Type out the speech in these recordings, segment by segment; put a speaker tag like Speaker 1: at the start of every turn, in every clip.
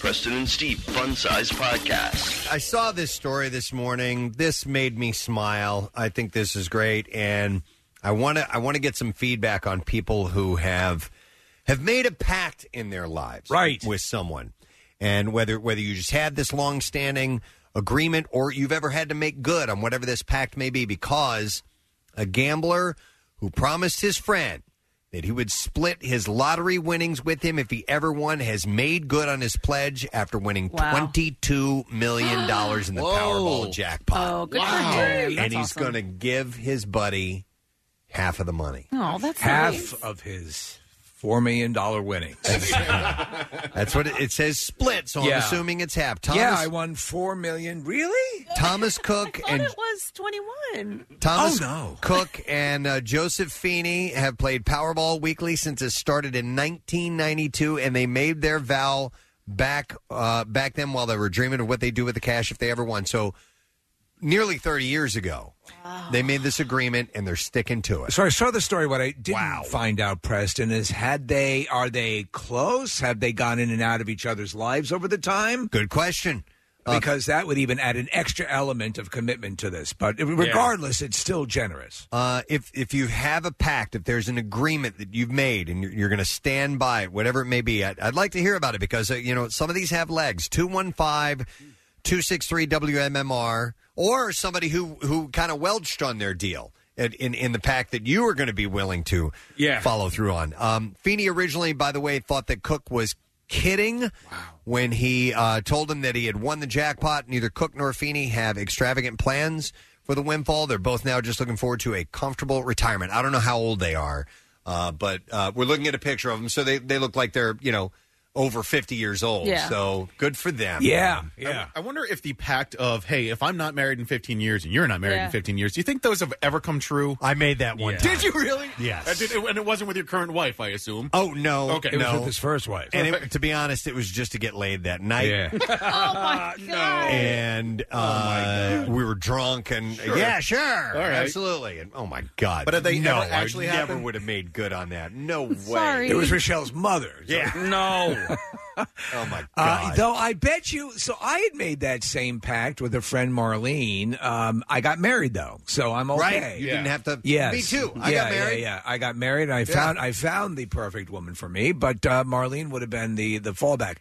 Speaker 1: Preston and Steve Fun Size Podcast.
Speaker 2: I saw this story this morning. This made me smile. I think this is great, and I want to get some feedback on people who have made a pact in their lives,
Speaker 3: right,
Speaker 2: with someone, and whether you just had this long-standing agreement or you've ever had to make good on whatever this pact may be, because a gambler who promised his friend that he would split his lottery winnings with him if he ever won has made good on his pledge after winning $22 million in the Powerball jackpot.
Speaker 4: Oh, good for him.
Speaker 2: And
Speaker 4: That's
Speaker 2: he's
Speaker 4: awesome.
Speaker 2: going to give his buddy half of the money.
Speaker 4: Oh, that's
Speaker 3: half
Speaker 4: nice.
Speaker 3: of his $4 million winnings.
Speaker 2: That's what it says, split, so I'm assuming it's half.
Speaker 3: I won $4 million. Really?
Speaker 2: Thomas Cook
Speaker 4: I
Speaker 2: and
Speaker 4: thought it was 21.
Speaker 2: Thomas Cook and Joseph Feeney have played Powerball weekly since it started in 1992, and they made their vow back then while they were dreaming of what they'd do with the cash if they ever won. So nearly 30 years ago, they made this agreement, and they're sticking to it.
Speaker 3: So I saw the story. What I didn't find out, Preston, is are they close? Have they gone in and out of each other's lives over the time?
Speaker 2: Good question.
Speaker 3: Because that would even add an extra element of commitment to this. But regardless, it's still generous.
Speaker 2: If you have a pact, if there's an agreement that you've made and you're going to stand by it, whatever it may be, I'd like to hear about it because, some of these have legs. 215-263-WMMR, or somebody who kind of welched on their deal in the pact that you were going to be willing to follow through on. Feeney originally, by the way, thought that Cook was kidding when he told him that he had won the jackpot. Neither Cook nor Feeney have extravagant plans for the windfall. They're both now just looking forward to a comfortable retirement. I don't know how old they are, but we're looking at a picture of them, so they look like they're, over 50 years old.
Speaker 5: Yeah.
Speaker 2: So good for them.
Speaker 3: Yeah.
Speaker 5: I wonder if the pact of, hey, if I'm not married in 15 years and you're not married in 15 years, do you think those have ever come true?
Speaker 2: I made that one time.
Speaker 5: Did you really?
Speaker 2: Yes.
Speaker 5: And it wasn't with your current wife, I assume.
Speaker 2: Oh, no.
Speaker 5: Okay.
Speaker 3: It was with his first wife.
Speaker 2: And to be honest, it was just to get laid that night.
Speaker 3: Yeah.
Speaker 4: Oh, my God.
Speaker 2: And we were drunk and
Speaker 5: Sure.
Speaker 2: yeah, sure.
Speaker 5: All right.
Speaker 2: Absolutely. And oh my God.
Speaker 5: But have they
Speaker 2: no,
Speaker 5: ever actually
Speaker 2: I never
Speaker 5: happened?
Speaker 2: would have made good on that. No way.
Speaker 4: Sorry.
Speaker 3: It was Rochelle's mother.
Speaker 2: Yeah.
Speaker 5: No.
Speaker 2: Oh my God.
Speaker 3: Though I bet you, so I had made that same pact with a friend, Marlene. I got married though, so I'm okay.
Speaker 2: Right. You didn't have to.
Speaker 3: Yes.
Speaker 2: Me too. I got married.
Speaker 3: Yeah. I got married. And I found the perfect woman for me, but Marlene would have been the fallback.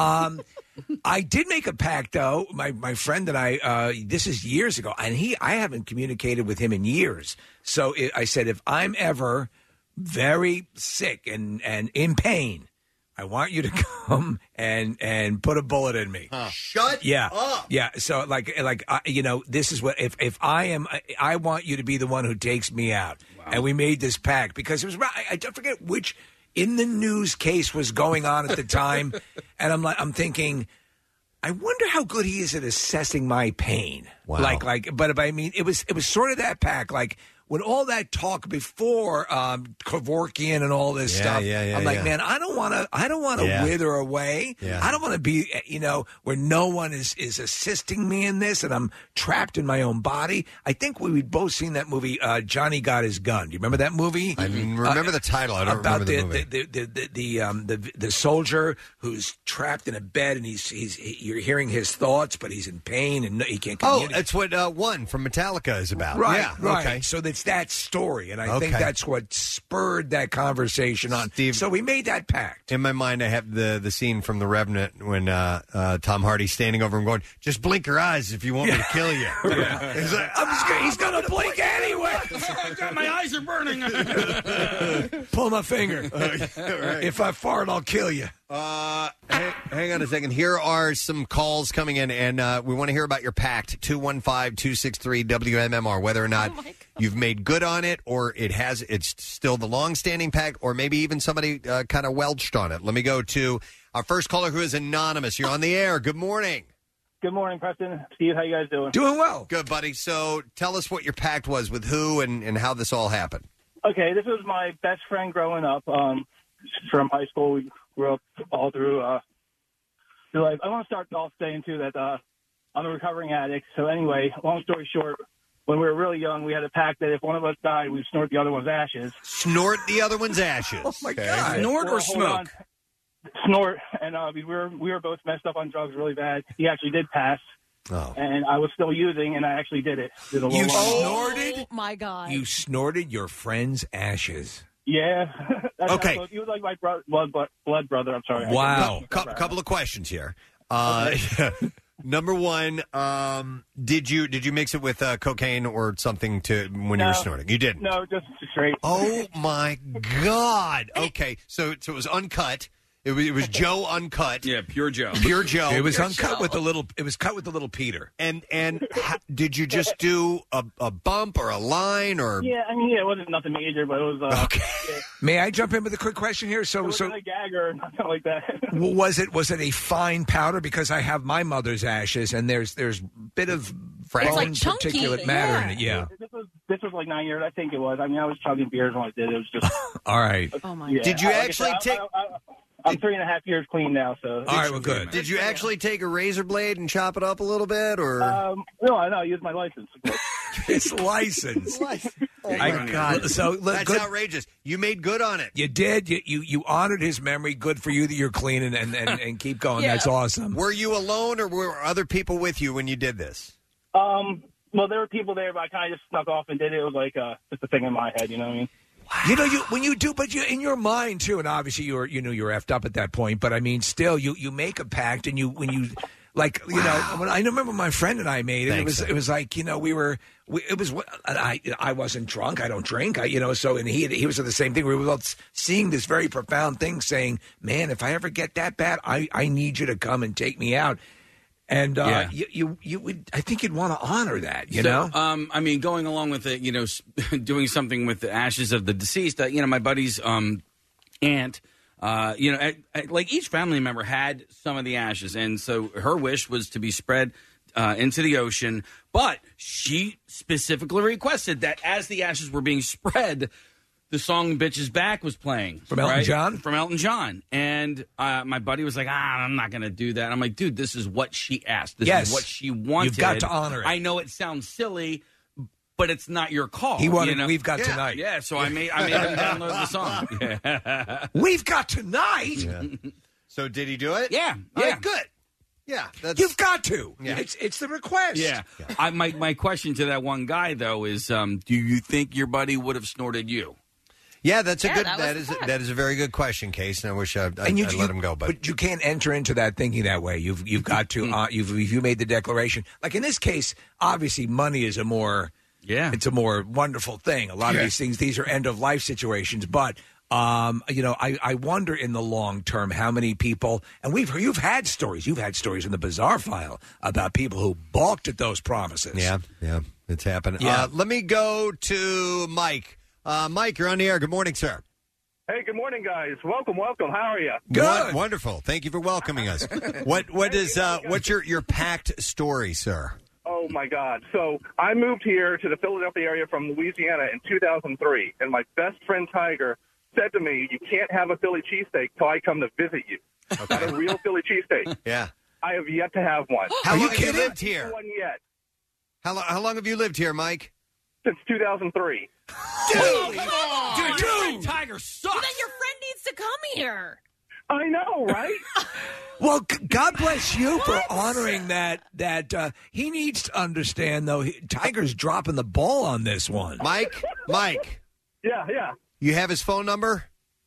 Speaker 3: I did make a pact though. My friend and I. This is years ago, and I haven't communicated with him in years. So I said, if I'm ever very sick and in pain, I want you to come and put a bullet in me.
Speaker 2: Shut up.
Speaker 3: Yeah. So this is what if I am. I want you to be the one who takes me out. Wow. And we made this pact because it was. I don't forget which in the news case was going on at the time, and I'm thinking, I wonder how good he is at assessing my pain.
Speaker 2: Wow.
Speaker 3: But I mean, it was sort of that pact, like. When all that talk before Kevorkian and all this stuff, I'm like, man, I don't want to wither away.
Speaker 2: Yeah.
Speaker 3: I don't want to be, where no one is assisting me in this, and I'm trapped in my own body. I think we'd both seen that movie, Johnny Got His Gun. Do you remember that movie?
Speaker 2: I remember the title. I don't
Speaker 3: about
Speaker 2: remember the movie.
Speaker 3: The soldier who's trapped in a bed, and you're hearing his thoughts, but he's in pain and he can't communicate.
Speaker 2: Oh, that's what One from Metallica is about.
Speaker 3: Right,
Speaker 2: Yeah.
Speaker 3: right.
Speaker 2: Okay.
Speaker 3: So that's that story, and I think that's what spurred that conversation on.
Speaker 2: Steve,
Speaker 3: so we made that pact.
Speaker 2: In my mind, I have the scene from The Revenant when Tom Hardy's standing over him going, just blink your eyes if you want me to kill you. He's like,
Speaker 3: he's going to blink anyway.
Speaker 5: My eyes are burning.
Speaker 3: Pull my finger. If I fart, I'll kill you.
Speaker 2: Hang on a second. Here are some calls coming in, and we want to hear about your pact. 215-263-WMMR, whether or not you've made good on it, or it's still the long-standing pact, or maybe even somebody kind of welched on it. Let me go to our first caller, who is anonymous. You're on the air. Good morning.
Speaker 6: Good morning, Preston. Steve, how you guys doing?
Speaker 3: Doing well.
Speaker 2: Good, buddy. So tell us what your pact was with who and how this all happened.
Speaker 6: Okay, this was my best friend growing up from high school. We grew up all through life. I want to start off saying, too, that I'm a recovering addict. So anyway, long story short, when we were really young, we had a pact that if one of us died, we'd snort the other one's ashes.
Speaker 2: Snort the other one's ashes.
Speaker 3: Oh, my God.
Speaker 5: Snort or
Speaker 6: Hold
Speaker 5: smoke?
Speaker 6: on. snort, and we were both messed up on drugs really bad. He actually did pass.
Speaker 2: Oh.
Speaker 6: And I was still using, and I actually did it. Did a
Speaker 3: You
Speaker 6: little
Speaker 3: snorted?
Speaker 4: Oh, my God.
Speaker 3: You snorted your friend's ashes.
Speaker 6: Yeah.
Speaker 2: Okay.
Speaker 6: He was like my blood brother. I'm sorry.
Speaker 3: Wow.
Speaker 2: Couple of questions here. Number one, did you mix it with cocaine or something when you were snorting? You didn't.
Speaker 6: No, just straight.
Speaker 2: Oh my God. Okay, so it was uncut. It was Joe uncut.
Speaker 7: Yeah, pure Joe.
Speaker 2: Pure Joe.
Speaker 3: It was uncut with the little. It was cut with the little Peter.
Speaker 2: And did you just do a bump or a line or?
Speaker 6: Yeah, I mean, it wasn't nothing major, but it was.
Speaker 2: Okay.
Speaker 6: Yeah.
Speaker 3: May I jump in with a quick question here?
Speaker 6: It wasn't a gag or nothing like that.
Speaker 3: Was it a fine powder? Because I have my mother's ashes, and there's a bit of bone
Speaker 4: like chunky,
Speaker 3: particulate matter in it. Yeah.
Speaker 6: This was like 9 years, I think it was. I mean, I was chugging beers when I did it. It was just.
Speaker 3: All right.
Speaker 4: Oh my
Speaker 6: Yeah.
Speaker 4: God.
Speaker 2: Did you actually take?
Speaker 6: I'm 3.5 years clean now, so.
Speaker 3: All right, well, good.
Speaker 2: Did you actually take a razor blade and chop it up a little bit, or?
Speaker 6: No, I used my license.
Speaker 3: His license.
Speaker 2: Oh my God!
Speaker 3: So
Speaker 2: That's
Speaker 3: good.
Speaker 2: outrageous. You made good on it.
Speaker 3: You did. You honored his memory. Good for you that you're clean and keep going.
Speaker 4: Yeah.
Speaker 3: That's awesome.
Speaker 2: Were you alone, or were other people with you when you did this?
Speaker 6: Well, there were people there, but I kind of just snuck off and did it. It was like just a thing in my head, you know what I mean?
Speaker 3: You know, when you do, but you in your mind too, and obviously you knew you were effed up at that point. But I mean, still, you make a pact, and when I remember my friend and I made it. It was like I wasn't drunk. I don't drink. So and he was the same thing. We were both seeing this very profound thing, saying, "Man, if I ever get that bad, I need you to come and take me out." And you would, I think you'd want to honor that, you know?
Speaker 7: I mean, going along with it, doing something with the ashes of the deceased, my buddy's aunt, like each family member had some of the ashes. And so her wish was to be spread into the ocean. But she specifically requested that as the ashes were being spread, the song Bitches Back was playing.
Speaker 3: From Elton John?
Speaker 7: From Elton John. And my buddy was like, I'm not going to do that. I'm like, dude, this is what she asked. This is what she wanted.
Speaker 3: You've got to honor it.
Speaker 7: I know it sounds silly, but it's not your call.
Speaker 3: He wanted We've Got Tonight.
Speaker 7: Yeah, so I made him download the song. Yeah.
Speaker 3: We've Got Tonight?
Speaker 2: Yeah. So did he do it?
Speaker 7: Yeah.
Speaker 2: All right, good. Yeah.
Speaker 3: You've got to.
Speaker 2: Yeah.
Speaker 3: It's the request.
Speaker 7: Yeah. My question to that one guy, though, is do you think your buddy would have snorted you?
Speaker 2: Yeah, that's a good.
Speaker 4: That
Speaker 2: That is a very good question, Case. And I wish I'd let him go,
Speaker 3: but you can't enter into that thinking that way. You've got to. You made the declaration. Like in this case, obviously, money is it's a more wonderful thing. A lot of these things, these are end of life situations, but. I wonder in the long term how many people, and you've had stories. You've had stories in the Bizarre File about people who balked at those promises.
Speaker 2: Yeah, it's happened.
Speaker 3: Yeah.
Speaker 2: Let me go to Mike. Mike, you're on the air. Good morning, sir.
Speaker 8: Hey, good morning, guys. Welcome. How are you?
Speaker 2: Good. Wonderful. Thank you for welcoming us. What's your packed story, sir?
Speaker 8: Oh, my God. So I moved here to the Philadelphia area from Louisiana in 2003, and my best friend Tiger said to me, you can't have a Philly cheesesteak till I come to visit you. Okay. Not a real Philly cheesesteak.
Speaker 2: Yeah.
Speaker 8: I have yet to have one.
Speaker 2: How long have you lived here?
Speaker 8: One yet.
Speaker 2: How long have you lived here, Mike?
Speaker 8: Since 2003.
Speaker 7: Dude, Tiger sucks.
Speaker 4: Well, then your friend needs to come here.
Speaker 8: I know, right?
Speaker 3: Well, God bless you for honoring that. He needs to understand, though, Tiger's dropping the ball on this one.
Speaker 2: Mike?
Speaker 8: Yeah.
Speaker 2: You have his phone number?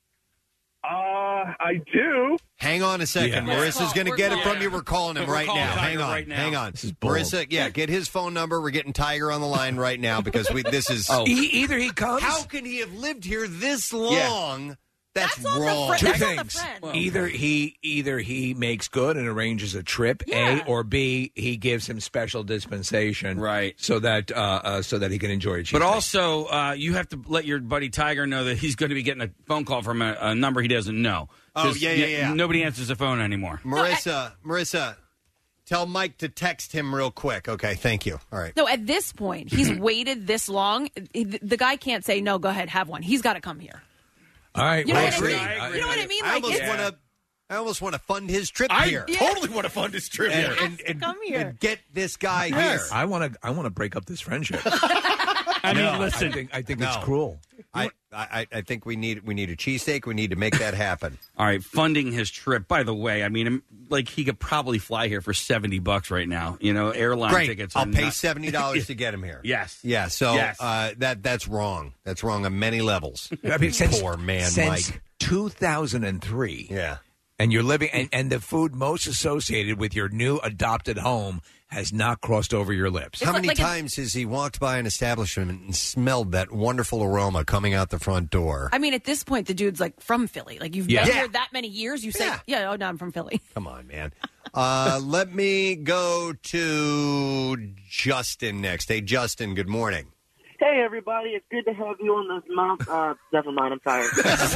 Speaker 8: I do.
Speaker 2: Hang on a second.
Speaker 3: Yeah.
Speaker 2: Marissa's going to get it from you. We're calling him right now. Hang on.
Speaker 3: This is bold.
Speaker 2: Marissa, get his phone number. We're getting Tiger on the line right now because this is...
Speaker 3: Either he comes...
Speaker 2: How can he have lived here this long? That's wrong.
Speaker 3: Two things. Either he makes good and arranges a trip, A, or B, he gives him special dispensation,
Speaker 7: right?
Speaker 3: So that he can enjoy it.
Speaker 7: But also, you have to let your buddy Tiger know that he's going to be getting a phone call from a number he doesn't know.
Speaker 2: Oh, yeah.
Speaker 7: Nobody answers the phone anymore.
Speaker 2: Marissa, tell Mike to text him real quick. Okay, thank you. All right.
Speaker 4: No, at this point, he's waited this long. The guy can't say, no, go ahead, have one. He's got to come here.
Speaker 3: All right,
Speaker 4: you know
Speaker 3: well,
Speaker 4: what I mean? You know what I mean?
Speaker 2: I almost want to fund his trip here.
Speaker 5: Totally want to fund his trip here
Speaker 2: and
Speaker 4: come here
Speaker 2: and get this guy here.
Speaker 3: I want to break up this friendship.
Speaker 7: I mean, listen.
Speaker 3: I think it's cruel.
Speaker 2: I I think we need a cheesesteak. We need to make that happen.
Speaker 7: All right, funding his trip. By the way, I mean, like he could probably fly here for $70 right now. You know, airline
Speaker 2: Great.
Speaker 7: tickets.
Speaker 2: I'll pay $70 to get him here.
Speaker 7: Yes.
Speaker 2: Yeah. So
Speaker 7: Yes.
Speaker 2: That's wrong. That's wrong on many levels.
Speaker 3: I mean,
Speaker 2: Poor man,
Speaker 3: since
Speaker 2: Mike.
Speaker 3: 2003.
Speaker 2: Yeah.
Speaker 3: And you're living, and the food most associated with your new adopted home has not crossed over your lips.
Speaker 2: How many times has he walked by an establishment and smelled that wonderful aroma coming out the front door?
Speaker 4: I mean, at this point, the dude's like from Philly. Like you've been here that many years. You say, oh, no, I'm from Philly.
Speaker 2: Come on, man. Let me go to Justin next. Hey, Justin, good morning.
Speaker 9: Hey, everybody. It's good to have you on this month. Never mind. I'm tired.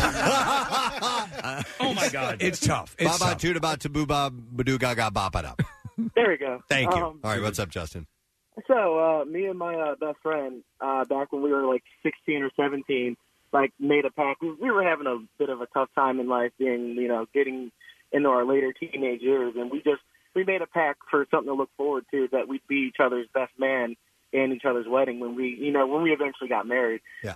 Speaker 7: Oh, my God.
Speaker 3: It's tough. It's
Speaker 2: Baba
Speaker 3: tough.
Speaker 2: tuda ba tabu ba badu gaga bapa da.
Speaker 9: There we go.
Speaker 2: Thank you. All right, what's up, Justin?
Speaker 9: So, me and my best friend, back when we were like 16 or 17, like made a pact. We were having a bit of a tough time in life, being, getting into our later teenage years, and we made a pact for something to look forward to, that we'd be each other's best man in each other's wedding when we eventually got married.
Speaker 2: Yeah.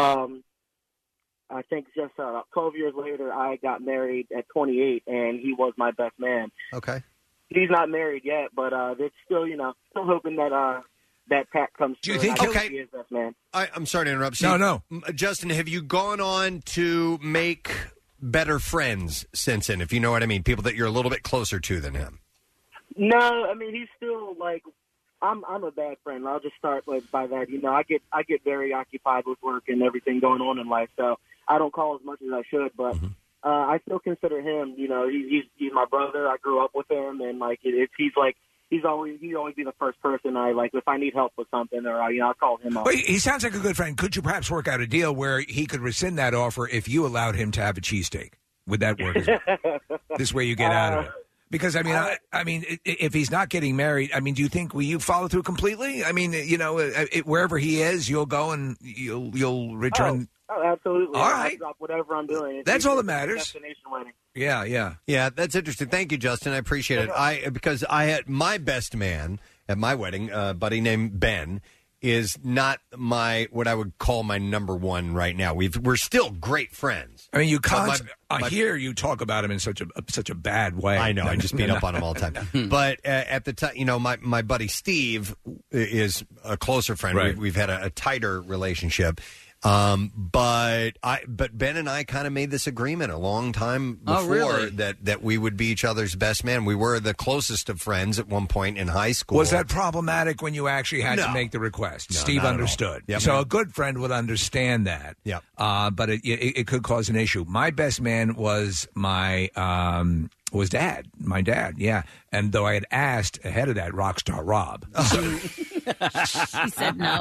Speaker 9: I think just 12 years later, I got married at 28, and he was my best man.
Speaker 2: Okay.
Speaker 9: He's not married yet, but it's still, still hoping that that pact comes
Speaker 2: Do you
Speaker 9: true.
Speaker 2: think
Speaker 9: I think he is best man?
Speaker 2: I'm sorry to interrupt.
Speaker 3: No.
Speaker 2: Justin, have you gone on to make better friends since then, if you know what I mean? People that you're a little bit closer to than him.
Speaker 9: No, I mean, he's still like, I'm a bad friend. I'll just start by that. I get very occupied with work and everything going on in life, so I don't call as much as I should. But I still consider him. He's my brother. I grew up with him, and he's always be the first person I like if I need help with something, or I'll call him up.
Speaker 3: Well, he sounds like a good friend. Could you perhaps work out a deal where he could rescind that offer if you allowed him to have a cheesesteak? Would that work? This way you get out of it. Because I mean, if he's not getting married, I mean, do you think will you follow through completely? I mean, wherever he is, you'll go and you'll return.
Speaker 9: Oh, absolutely.
Speaker 3: All right.
Speaker 9: I'll drop whatever I'm doing.
Speaker 3: That's all that matters.
Speaker 9: Destination wedding.
Speaker 2: Yeah. That's interesting. Thank you, Justin. I appreciate it. Because I had my best man at my wedding, a buddy named Ben, is not what I would call my number one right now. We're still great friends.
Speaker 3: I mean, you can't. I hear you talk about him in such a bad way.
Speaker 2: I know. I just beat up on him all the time. But at the time, my buddy Steve is a closer friend.
Speaker 3: Right.
Speaker 2: We've had a tighter relationship. But Ben and I kind of made this agreement a long time before that we would be each other's best man. We were the closest of friends at one point in high school.
Speaker 3: Was that problematic when you actually had to make the request?
Speaker 2: No,
Speaker 3: Steve understood.
Speaker 2: Yep.
Speaker 3: So a good friend would understand that.
Speaker 2: Yep.
Speaker 3: But it could cause an issue. My best man was my dad. My dad, yeah. And though I had asked ahead of that, Rockstar Rob.
Speaker 4: He said no.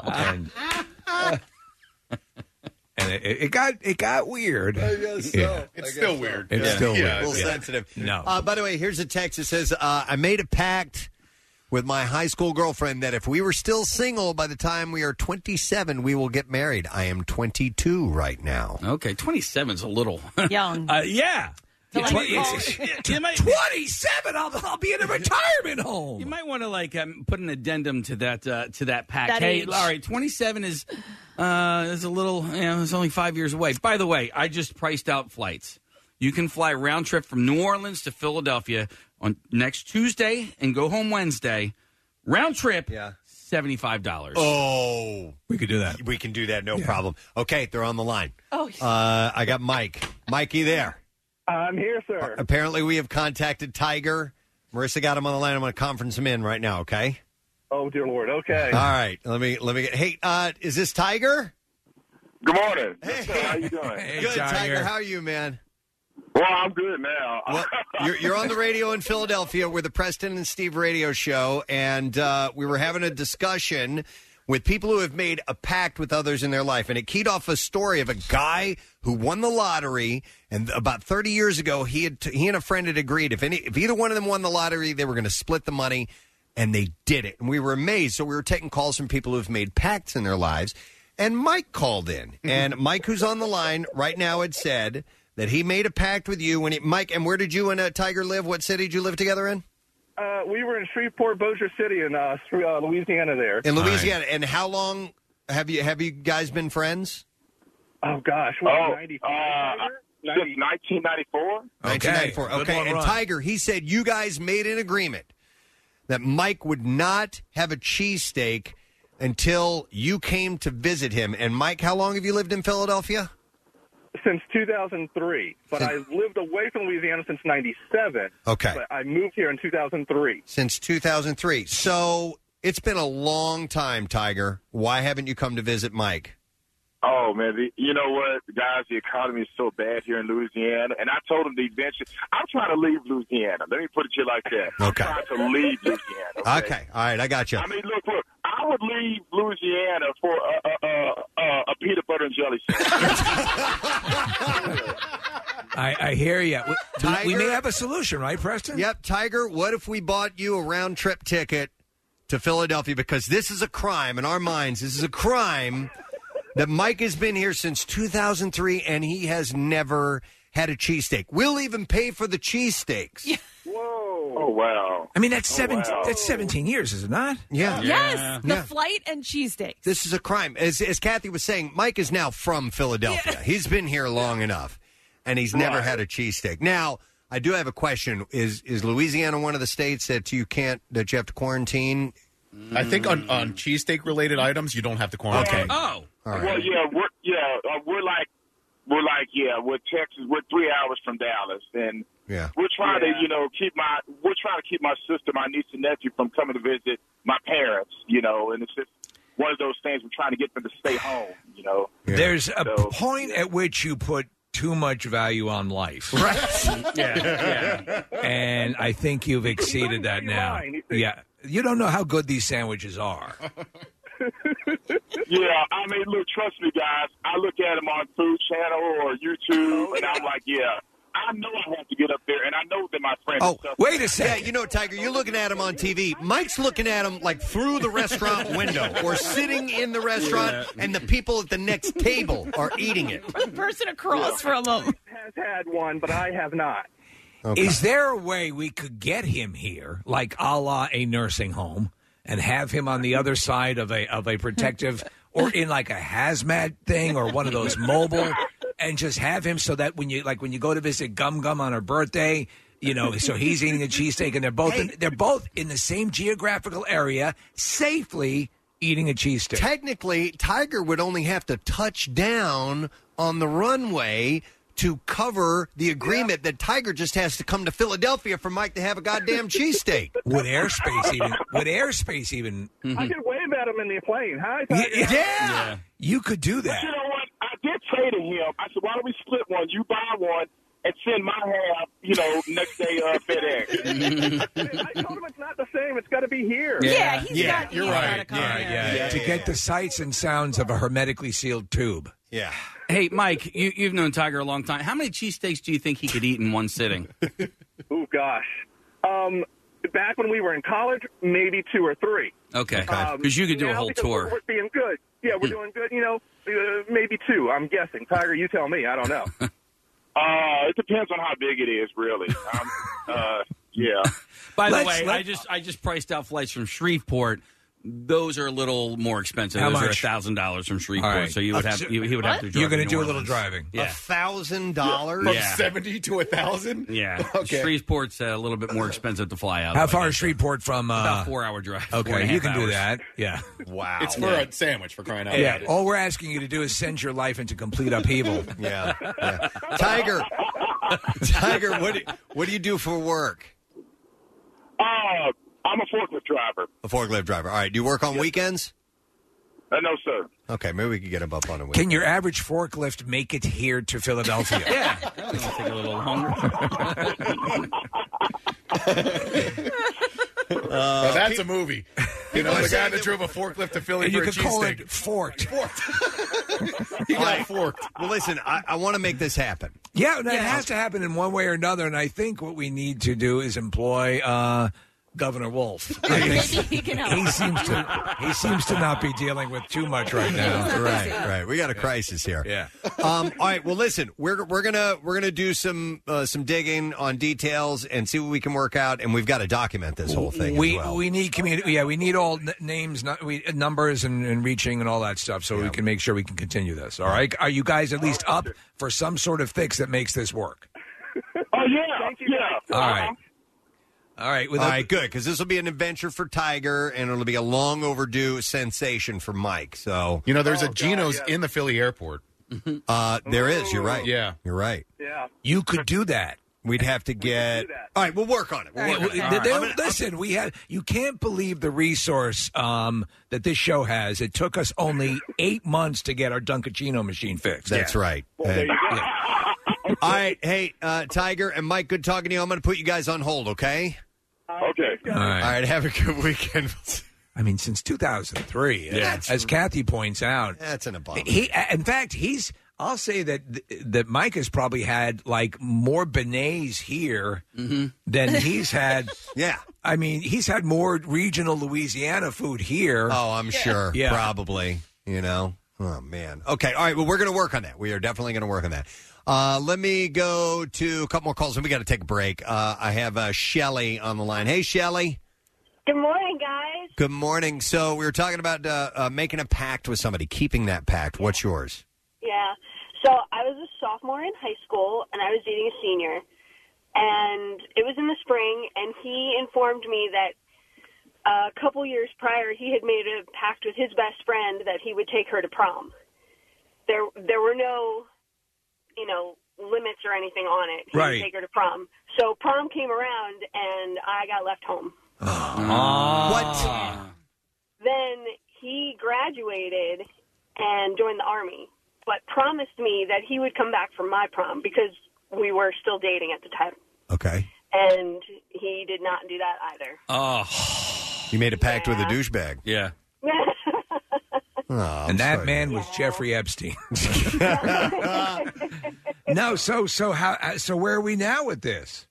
Speaker 3: And it got weird.
Speaker 2: I guess so.
Speaker 3: Yeah.
Speaker 5: It's still weird.
Speaker 3: It's still weird.
Speaker 2: A little sensitive.
Speaker 3: No.
Speaker 2: By the way, here's a text that says, I made a pact with my high school girlfriend that if we were still single by the time we are 27, we will get married. I am 22 right now.
Speaker 7: Okay, 27 is a little
Speaker 4: young.
Speaker 7: Yeah.
Speaker 4: So
Speaker 7: Yeah,
Speaker 4: like,
Speaker 7: you might-
Speaker 3: 27. I'll be in a retirement home.
Speaker 7: You might want to put an addendum to that pact.
Speaker 4: That
Speaker 7: hey,
Speaker 4: age.
Speaker 7: all right, 27 is a little. It's only 5 years away. By the way, I just priced out flights. You can fly round trip from New Orleans to Philadelphia on next Tuesday and go home Wednesday. Round trip, $75.
Speaker 2: Oh,
Speaker 3: we could do that.
Speaker 2: We can do that, no problem. Okay, they're on the line.
Speaker 4: Oh,
Speaker 2: I got Mike. Mikey there.
Speaker 8: I'm here, sir.
Speaker 2: Apparently, we have contacted Tiger. Marissa got him on the line. I'm going to conference him in right now. Okay.
Speaker 8: Oh, dear Lord. Okay.
Speaker 2: All right. Let me get. Hey, is this Tiger?
Speaker 8: Good morning.
Speaker 2: Hey,
Speaker 8: yes, sir. How you doing?
Speaker 3: Hey,
Speaker 2: good, Tiger. How are you, man?
Speaker 8: Well, I'm good now.
Speaker 2: Well, you're on the radio in Philadelphia. We're the Preston and Steve radio show, and we were having a discussion with people who have made a pact with others in their life. And it keyed off a story of a guy who won the lottery. And about 30 years ago, he and a friend had agreed if either one of them won the lottery, they were going to split the money. And they did it. And we were amazed. So we were taking calls from people who have made pacts in their lives. And Mike called in. And Mike, who's on the line right now, had said that he made a pact with you. Mike, and where did you and Tiger live? What city did you live together in?
Speaker 8: We were in Shreveport, Bossier City in Louisiana there.
Speaker 2: In Louisiana. Right. And how long have you guys been friends?
Speaker 8: Oh, gosh. What, 95?
Speaker 10: Since 1994.
Speaker 2: 1994. Okay, and Tiger, he said you guys made an agreement that Mike would not have a cheesesteak until you came to visit him. And Mike, how long have you lived in Philadelphia?
Speaker 8: Since 2003, but I lived away from Louisiana since 97.
Speaker 2: Okay.
Speaker 8: But I moved here in 2003.
Speaker 2: Since 2003. So it's been a long time, Tiger. Why haven't you come to visit Mike?
Speaker 10: Oh, man, you know what, guys, the economy is so bad here in Louisiana, and I told him the adventure. I'm trying to leave Louisiana. Let me put it to you like that.
Speaker 2: Okay.
Speaker 10: I'm trying to leave Louisiana.
Speaker 2: Okay. All right, I got you.
Speaker 10: I mean, look, I would leave Louisiana for a peanut butter and jelly sandwich.
Speaker 3: I hear you.
Speaker 2: Tiger,
Speaker 3: we may have a solution, right, Preston?
Speaker 2: Yep, Tiger, what if we bought you a round-trip ticket to Philadelphia? Because this is a crime in our minds. This is a crime that Mike has been here since 2003, and he has never had a cheesesteak. We'll even pay for the cheesesteaks. Yeah.
Speaker 10: Whoa. Oh, wow.
Speaker 3: I mean, that's 17 years, is it not?
Speaker 2: Yeah.
Speaker 4: Yes, the flight and cheesesteaks.
Speaker 2: This is a crime. As Kathy was saying, Mike is now from Philadelphia. Yeah. He's been here long enough, and he's never had a cheesesteak. Now, I do have a question. Is Louisiana one of the states that you have to quarantine?
Speaker 5: I think on cheesesteak-related items, you don't have to quarantine.
Speaker 2: Okay.
Speaker 7: Oh.
Speaker 2: All right.
Speaker 10: Well, we're Texas. We're 3 hours from Dallas, and we're trying to, keep my sister, my niece and nephew from coming to visit my parents, and it's just one of those things. We're trying to get them to stay home,
Speaker 2: Yeah.
Speaker 3: There's a point at which you put too much value on life.
Speaker 2: Right.
Speaker 3: Yeah. And I think you've exceeded that now. Yeah. You don't know how good these sandwiches are.
Speaker 10: Yeah, I mean, look, trust me, guys. I look at them on Food Channel or YouTube, and I'm like, I know I have to get up there, and I know that my friends...
Speaker 3: Oh, wait a second.
Speaker 2: Yeah, Tiger, you're looking at him on TV. Mike's looking at him, like, through the restaurant window or sitting in the restaurant, and the people at the next table are eating it.
Speaker 4: The person across from him
Speaker 8: has had one, but I have not.
Speaker 3: Okay. Is there a way we could get him here, like a la a nursing home, and have him on the other side of a protective, or in like a hazmat thing, or one of those mobile, and just have him so that when you go to visit Gum Gum on her birthday, so he's eating a cheesesteak, and they're both in the same geographical area, safely eating a cheesesteak.
Speaker 2: Technically, Tiger would only have to touch down on the runway to cover the agreement that Tiger just has to come to Philadelphia for Mike to have a goddamn cheesesteak.
Speaker 3: Would airspace even?
Speaker 8: I could wave at him in the plane. Hi, Tiger.
Speaker 3: Yeah. You could do that.
Speaker 10: But you know what? I did say to him, I said, why don't we split one? You buy one and send my half, next day FedEx.
Speaker 8: I told him it's not the same. It's got to be here.
Speaker 3: You're right. Yeah. To get the sights and sounds of a hermetically sealed tube.
Speaker 2: Yeah.
Speaker 7: Hey, Mike, you've known Tiger a long time. How many cheesesteaks do you think he could eat in one sitting?
Speaker 8: Oh, gosh. Back when we were in college, maybe 2 or 3.
Speaker 7: Okay. Because you could do a whole tour.
Speaker 8: We're being good. Yeah, we're doing good. Maybe 2, I'm guessing. Tiger, you tell me. I don't know.
Speaker 10: It depends on how big it is, really. Yeah.
Speaker 7: By the way, I just priced out flights from Shreveport. Those are a little more expensive.
Speaker 3: How
Speaker 7: Those
Speaker 3: much?
Speaker 7: are $1,000 from Shreveport.
Speaker 3: Right.
Speaker 7: So he would have to drive.
Speaker 3: You're going to
Speaker 7: to
Speaker 3: do
Speaker 7: New
Speaker 3: a little
Speaker 7: Orleans.
Speaker 3: driving.
Speaker 7: Yeah.
Speaker 2: $1,000?
Speaker 5: From 70 to 1,000?
Speaker 7: Yeah.
Speaker 5: Okay.
Speaker 7: Shreveport's a little bit more expensive to fly out.
Speaker 3: How
Speaker 7: of,
Speaker 3: far is Shreveport from?
Speaker 7: About a 4-hour drive.
Speaker 3: Okay, you can do that. Yeah.
Speaker 2: Wow.
Speaker 5: It's for a sandwich, for crying out
Speaker 3: Yeah.
Speaker 5: loud.
Speaker 3: All we're asking you to do is send your life into complete upheaval.
Speaker 2: Yeah. Tiger, what do you do for work?
Speaker 10: I'm a forklift driver.
Speaker 2: A forklift driver. All right. Do you work on weekends?
Speaker 10: No, sir.
Speaker 2: Okay, maybe we could get him up on a weekend.
Speaker 3: Can your average forklift make it here to Philadelphia?
Speaker 7: Yeah. That'll take a little longer.
Speaker 5: Well, that's a movie. The guy that drove a forklift to Philly
Speaker 3: And
Speaker 5: for
Speaker 3: you
Speaker 5: a
Speaker 3: could call
Speaker 5: cheesesteak.
Speaker 3: it forked.
Speaker 5: He got forked.
Speaker 2: Well, listen, I want to make this happen.
Speaker 3: Yeah, that has to happen in one way or another. And I think what we need to do is employ Governor Wolf. I think he seems to not be dealing with too much right now.
Speaker 2: Right. We got a crisis here.
Speaker 3: Yeah.
Speaker 2: All right. Well, listen, we're gonna do some digging on details and see what we can work out, and we've got to document this whole thing.
Speaker 3: We
Speaker 2: as well.
Speaker 3: we need community. Yeah, we need all names, numbers, and reaching and all that stuff, so we can make sure we can continue this. All right. Are you guys at least up for some sort of fix that makes this work?
Speaker 8: Oh yeah.
Speaker 3: All right. All right.
Speaker 2: All right, good, because this will be an adventure for Tiger, and it'll be a long overdue sensation for Mike. So
Speaker 5: there's a Geno's in the Philly airport.
Speaker 2: There is. You're right.
Speaker 5: Yeah,
Speaker 2: you're right.
Speaker 8: Yeah,
Speaker 3: you could do that.
Speaker 2: We'd have to get. All right, we'll work on it.
Speaker 3: Listen, you can't believe the resource that this show has. It took us only 8 months to get our Dunkachino machine fixed.
Speaker 2: That's right.
Speaker 8: Well, there you go.
Speaker 2: All right, hey, Tiger and Mike, good talking to you. I'm going to put you guys on hold, okay?
Speaker 8: Okay.
Speaker 3: All
Speaker 2: right, have a good weekend.
Speaker 3: I mean, since 2003, as Kathy points out,
Speaker 2: that's an abomination.
Speaker 3: In fact, I'll say that Mike has probably had like more beignets here than he's had.
Speaker 2: Yeah.
Speaker 3: I mean, he's had more regional Louisiana food here.
Speaker 2: Oh, I'm sure.
Speaker 3: Yeah.
Speaker 2: Probably, Oh, man. Okay, all right, well, we're going to work on that. We are definitely going to work on that. Let me go to a couple more calls, and we got to take a break. I have Shelly on the line. Hey, Shelly.
Speaker 11: Good morning, guys.
Speaker 2: Good morning. So we were talking about making a pact with somebody, keeping that pact. What's yours?
Speaker 11: Yeah. So I was a sophomore in high school, and I was dating a senior. And it was in the spring, and he informed me that a couple years prior, he had made a pact with his best friend that he would take her to prom. There were no, limits or anything on it. He would take her to prom. So prom came around, and I got left home.
Speaker 2: What?
Speaker 11: Then he graduated and joined the Army, but promised me that he would come back for my prom because we were still dating at the time.
Speaker 2: Okay.
Speaker 11: And he did not do that either.
Speaker 2: Oh. You made a pact with a douchebag.
Speaker 7: Yeah.
Speaker 2: Oh,
Speaker 3: and that man was Jeffrey Epstein. No, so where are we now with this?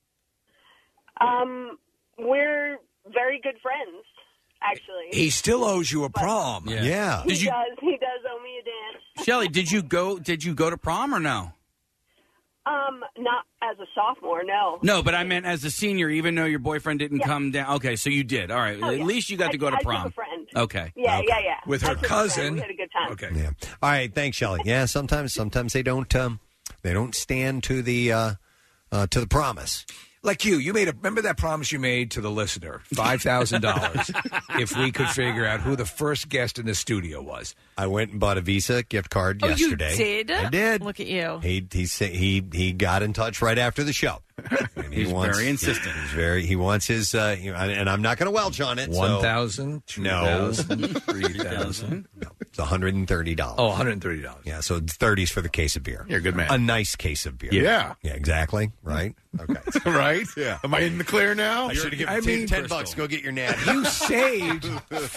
Speaker 11: We're very good friends, actually.
Speaker 3: He still owes you a prom.
Speaker 2: Yeah.
Speaker 11: He does owe me a dance.
Speaker 7: Shelley, did you go to prom or no?
Speaker 11: Not as a sophomore, no.
Speaker 7: No, but I meant as a senior, even though your boyfriend didn't come down. Okay, so you did. All right.
Speaker 11: Oh,
Speaker 7: At least you got to go to prom.
Speaker 11: I took a friend.
Speaker 7: Okay.
Speaker 11: Yeah.
Speaker 3: With her cousin.
Speaker 11: We had a good time.
Speaker 3: Okay.
Speaker 2: Yeah. All right. Thanks, Shelley. Yeah. Sometimes they don't stand to the promise.
Speaker 3: Like you remember that promise you made to the listener, $5,000, if we could figure out who the first guest in the studio was.
Speaker 2: I went and bought a Visa gift card yesterday.
Speaker 4: You did?
Speaker 2: I did.
Speaker 4: Look at you.
Speaker 2: He got in touch right after the show. And
Speaker 7: He's very insistent.
Speaker 2: He wants his, and I'm not going to welch on it.
Speaker 3: 1,000, 2,000, 3,000.
Speaker 2: No, it's $130.
Speaker 3: Oh, $130.
Speaker 2: Yeah, so it's 30s for the case of beer.
Speaker 5: You're a good man.
Speaker 2: A nice case of beer.
Speaker 5: Yeah.
Speaker 2: Yeah, exactly. Right? Okay.
Speaker 5: Right? Yeah. Am I in the clear now?
Speaker 2: I should have given you $10. Go get your natty.
Speaker 3: You saved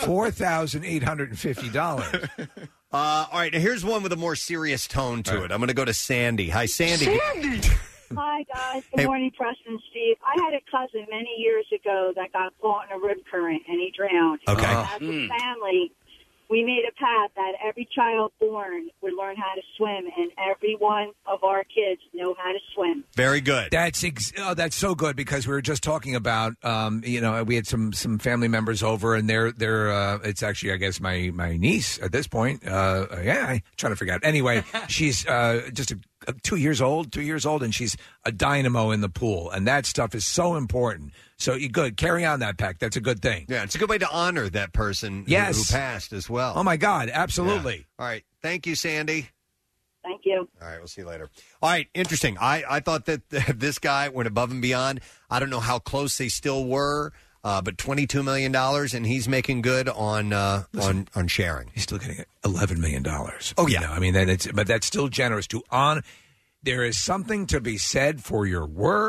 Speaker 3: $4,850.
Speaker 2: All right, now here's one with a more serious tone to it. I'm going to go to Sandy. Hi, Sandy.
Speaker 12: Hi, guys. Good morning, Preston, Steve. I had a cousin many years ago that got caught in a rip current, and he drowned.
Speaker 2: Okay.
Speaker 12: As a family, we made a pact that every child born would learn how to swim, and every one of our kids know how to swim.
Speaker 2: Very good.
Speaker 3: That's so good, because we were just talking about, we had some family members over, and they're it's actually, I guess, my niece at this point. I'm trying to figure out. Anyway, she's just 2 years old, and she's a dynamo in the pool, and that stuff is so important. So you good. Carry on that pact. That's a good thing.
Speaker 2: Yeah, it's a good way to honor that person who passed as well.
Speaker 3: Oh, my God. Absolutely.
Speaker 2: Yeah. All right. Thank you, Sandy.
Speaker 12: Thank you.
Speaker 2: All right. We'll see you later. All right. Interesting. I thought that this guy went above and beyond. I don't know how close they still were, but $22 million, and he's making good on sharing.
Speaker 3: He's still getting $11 million.
Speaker 2: Oh, yeah.
Speaker 3: I mean, but that's still generous to on. There is something to be said for your word.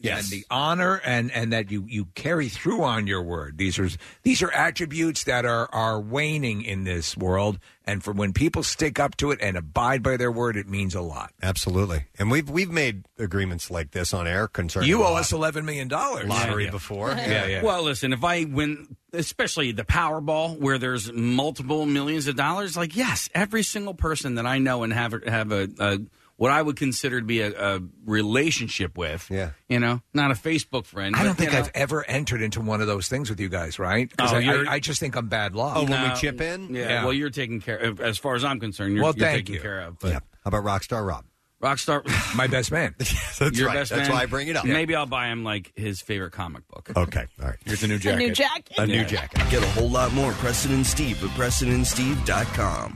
Speaker 3: and the honor, and that you carry through on your word. These are attributes that are waning in this world, and for when people stick up to it and abide by their word, it means a lot.
Speaker 2: Absolutely. And we've made agreements like this on air concerning
Speaker 3: you owe us $11 million
Speaker 2: lottery before. Yeah.
Speaker 7: Well, listen, if I win, especially the Powerball, where there's multiple millions of dollars, like, yes, every single person that I know and have a what I would consider to be a relationship with.
Speaker 2: Yeah.
Speaker 7: Not a Facebook friend.
Speaker 3: I don't think I've ever entered into one of those things with you guys, right? I just think I'm bad luck.
Speaker 2: Oh, when we chip in?
Speaker 7: Yeah. Well, you're taken care of. As far as I'm concerned, you're taken care of. But.
Speaker 2: Yeah. How about Rockstar Rob?
Speaker 7: Rockstar,
Speaker 3: my best man.
Speaker 2: That's
Speaker 7: your
Speaker 2: right.
Speaker 7: best
Speaker 2: That's
Speaker 7: man.
Speaker 2: why I bring it up.
Speaker 7: Maybe I'll buy him like his favorite comic book.
Speaker 2: Okay, all right.
Speaker 5: Here's a new jacket.
Speaker 4: A new jacket.
Speaker 2: A new jacket.
Speaker 1: Get a whole lot more Preston and Steve at PrestonandSteve.com.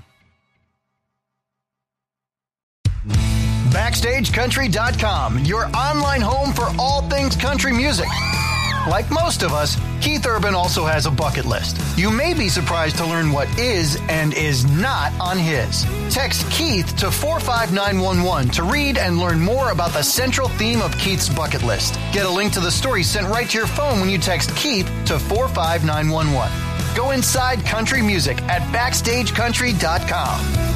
Speaker 13: BackstageCountry.com, your online home for all things country music. Like most of us, Keith Urban also has a bucket list. You may be surprised to learn what is and is not on his. Text Keith to 45911 to read and learn more about the central theme of Keith's bucket list. Get a link to the story sent right to your phone when you text Keith to 45911. Go inside country music at BackstageCountry.com.